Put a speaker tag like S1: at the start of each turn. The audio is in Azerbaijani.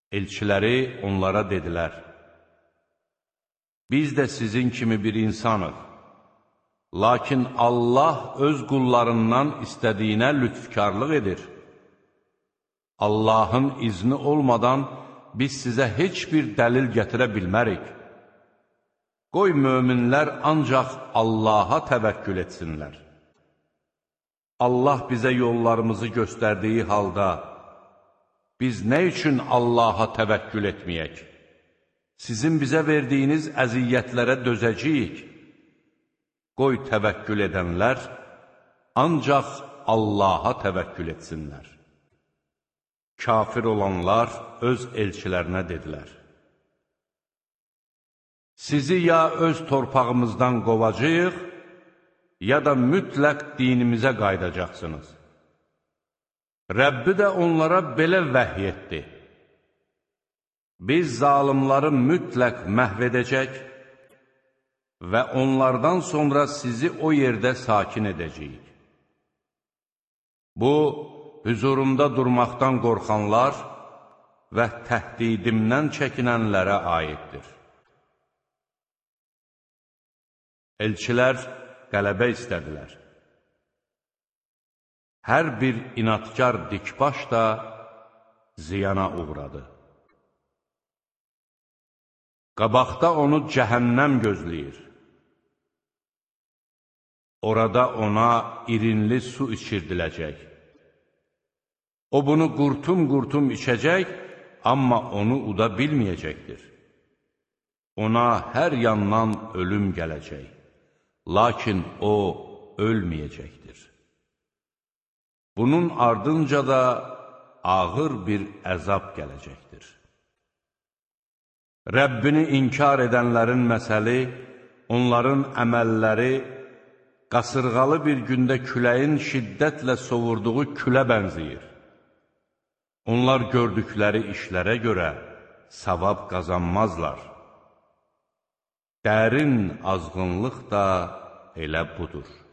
S1: Elçiləri onlara dedilər: Biz də sizin kimi bir insanıq. Lakin Allah öz qullarından istədiyinə lütfkarlıq edir. Allahın izni olmadan biz sizə heç bir dəlil gətirə bilmərik. Qoy möminlər ancaq Allaha təvəkkül etsinlər. Allah bizə yollarımızı göstərdiyi halda, biz nə üçün Allaha təvəkkül etməyək? Sizin bizə verdiyiniz əziyyətlərə dözəcəyik. Qoy təvəkkül edənlər ancaq Allaha təvəkkül etsinlər. Kafir olanlar öz elçilərinə dedilər: Sizi ya öz torpağımızdan qovacağıq, ya da mütləq dinimizə qayıdacaqsınız. Rəbbi də onlara belə vəhy etdi: Biz zalımları mütləq məhv edəcək və onlardan sonra sizi o yerdə sakin edəcəyik. Bu, hüzurumda durmaqdan qorxanlar və təhdidimdən çəkinənlərə aiddir. Elçilər qələbə istədilər. Hər bir inadkar dikbaş da ziyana uğradı. Qabaqda onu cəhənnəm gözləyir. Orada ona irinli su içirdiləcək. O bunu qurtum-qurtum içəcək, amma onu uda bilməyəcəkdir. Ona hər yandan ölüm gələcək, lakin o ölməyəcəkdir. Bunun ardınca da ağır bir əzab gələcəkdir. Rəbbini inkar edənlərin məsəli, onların əməlləri, qasırğalı bir gündə küləyin şiddətlə sovurduğu külə bənzəyir. Onlar gördükləri işlərə görə savab qazanmazlar. Dərin azğınlıq da elə budur.